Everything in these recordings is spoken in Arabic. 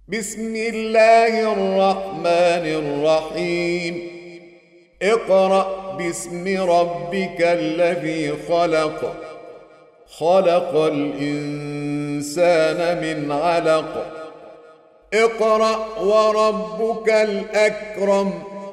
بسم الله الرحمن الرحيم. اقرأ باسم ربك الذي خلق. خلق الإنسان من علق. اقرأ وربك الأكرم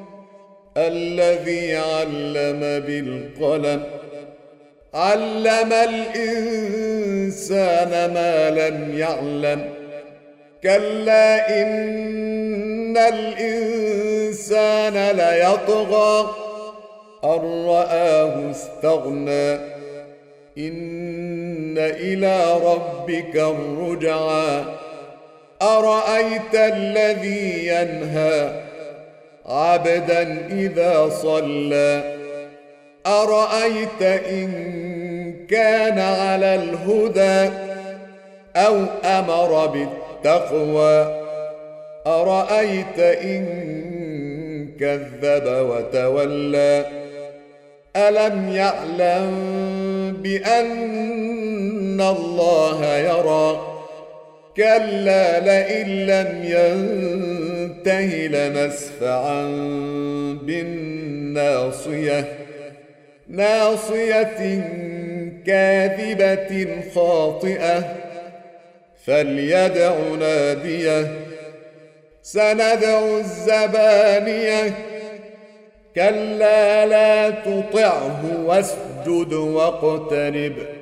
الذي علم بالقلم. علم الإنسان ما لم يعلم. كلا إن الإنسان ليطغى أن رآه استغنى. إن إلى ربك الرجعى. أرأيت الذي ينهى عبدا إذا صلى. أرأيت إن كان على الهدى أو أمر بالتقوى. أرأيت إن كذب وتولى. ألم يعلم بأن الله يرى. كلا لئن لم ينته لنسفعا بالناصية. ناصية كاذبة خاطئة. فليدع ناديه. سندع الزبانية. كلا لا تطعه واسجد واقترب.